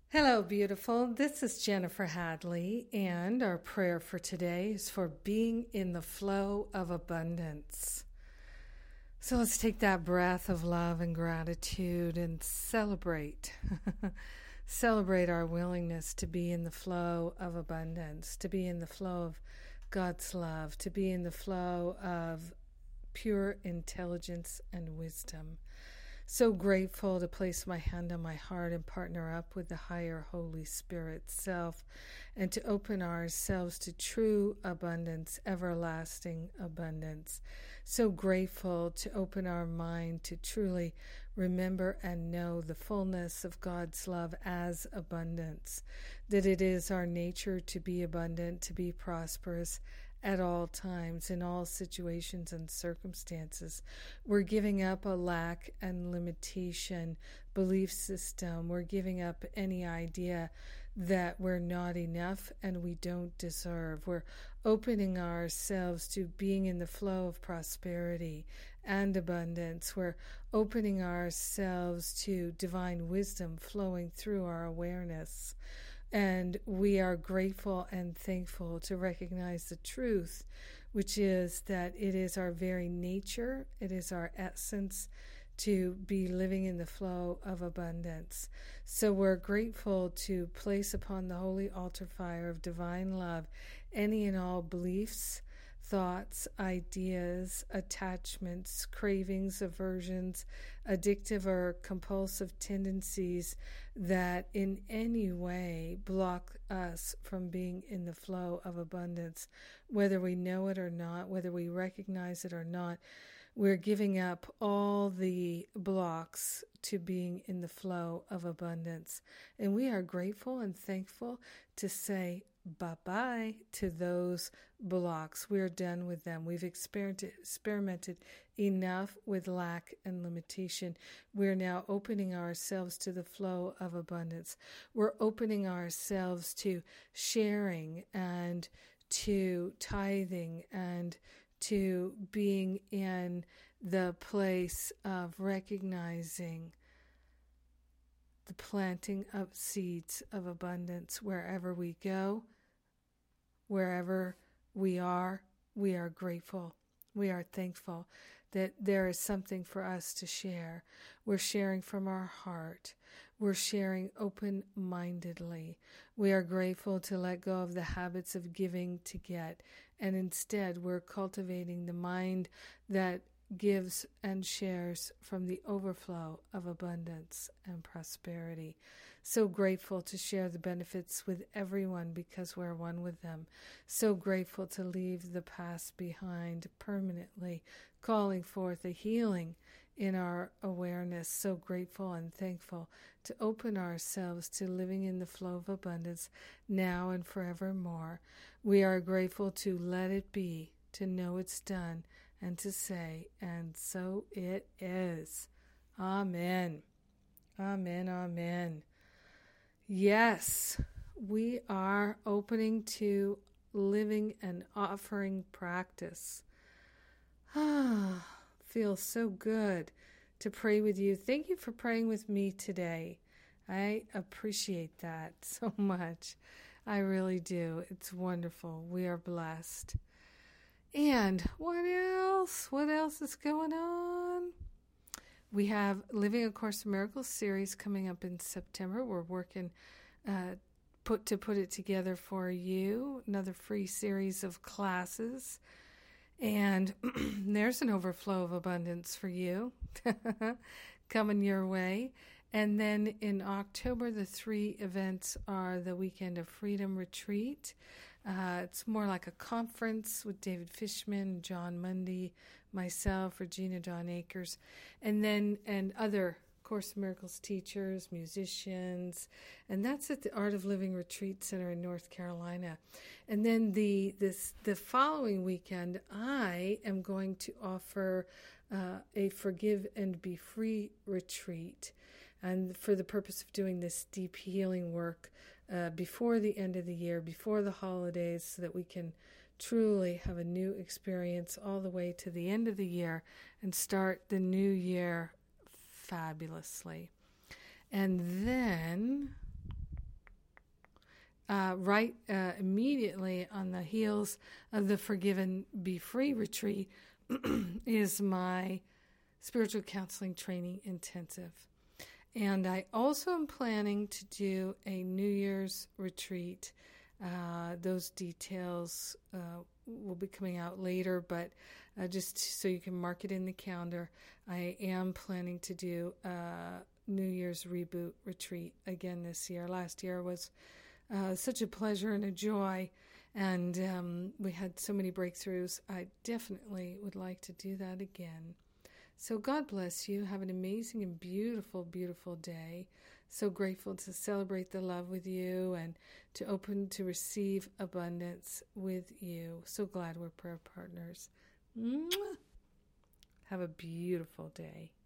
Hello, beautiful. This is Jennifer Hadley, and our prayer for today is for being in the flow of abundance. So let's take that breath of love and gratitude and celebrate. Celebrate our willingness to be in the flow of abundance, to be in the flow of God's love, to be in the flow of pure intelligence and wisdom. So grateful to place my hand on my heart and partner up with the higher Holy Spirit self and to open ourselves to true abundance, everlasting abundance. So grateful to open our mind to truly remember and know the fullness of God's love as abundance, that it is our nature to be abundant, to be prosperous, at all times, in all situations and circumstances. We're giving up a lack and limitation belief system. We're giving up any idea that we're not enough and we don't deserve. We're opening ourselves to being in the flow of prosperity and abundance. We're opening ourselves to divine wisdom flowing through our awareness. And we are grateful and thankful to recognize the truth, which is that it is our very nature, it is our essence to be living in the flow of abundance. So we're grateful to place upon the holy altar fire of divine love any and all beliefs, thoughts, ideas, attachments, cravings, aversions, addictive or compulsive tendencies that in any way block us from being in the flow of abundance, whether we know it or not, whether we recognize it or not. We're giving up all the blocks to being in the flow of abundance. And we are grateful and thankful to say bye-bye to those blocks. We're done with them. We've experimented enough with lack and limitation. We're now opening ourselves to the flow of abundance. We're opening ourselves to sharing and to tithing and to being in the place of recognizing the planting of seeds of abundance wherever we go, wherever we are grateful. We are thankful that there is something for us to share. We're sharing from our heart. We're sharing open-mindedly. We are grateful to let go of the habits of giving to get, and instead we're cultivating the mind that gives and shares from the overflow of abundance and prosperity. So grateful to share the benefits with everyone because we're one with them. So grateful to leave the past behind permanently, calling forth a healing in our awareness. So grateful and thankful to open ourselves to living in the flow of abundance now and forevermore. We are grateful to let it be, to know it's done, and to say, and so it is. Amen. Amen, amen. Yes, we are opening to living and offering practice. Feels so good to pray with you. Thank you for praying with me today. I appreciate that so much. I really do. It's wonderful. We are blessed. And what else? What else is going on? We have Living A Course in Miracles series coming up in September. We're working to put it together for you. Another free series of classes. And there's an overflow of abundance for you coming your way. And then in October, the 3 events are the Weekend of Freedom Retreat. It's more like a conference with David Fishman, John Mundy, myself, Regina Dawn Akers, and other Course in Miracles teachers, musicians, and that's at the Art of Living Retreat Center in North Carolina. And then the following weekend, I am going to offer a Forgive and Be Free retreat, and for the purpose of doing this deep healing work before the end of the year, before the holidays, so that we can truly have a new experience all the way to the end of the year and start the new year fabulously. And then right immediately on the heels of the Forgive and Be Free retreat is my spiritual counseling training intensive. And I also am planning to do a New Year's retreat. Those details will be coming out later, but just so you can mark it in the calendar, I am planning to do a New Year's reboot retreat again this year. Last year was such a pleasure and a joy, and we had so many breakthroughs. I definitely would like to do that again. So God bless you. Have an amazing and beautiful, beautiful day. So grateful to celebrate the love with you and to open to receive abundance with you. So glad we're prayer partners. Mwah. Have a beautiful day.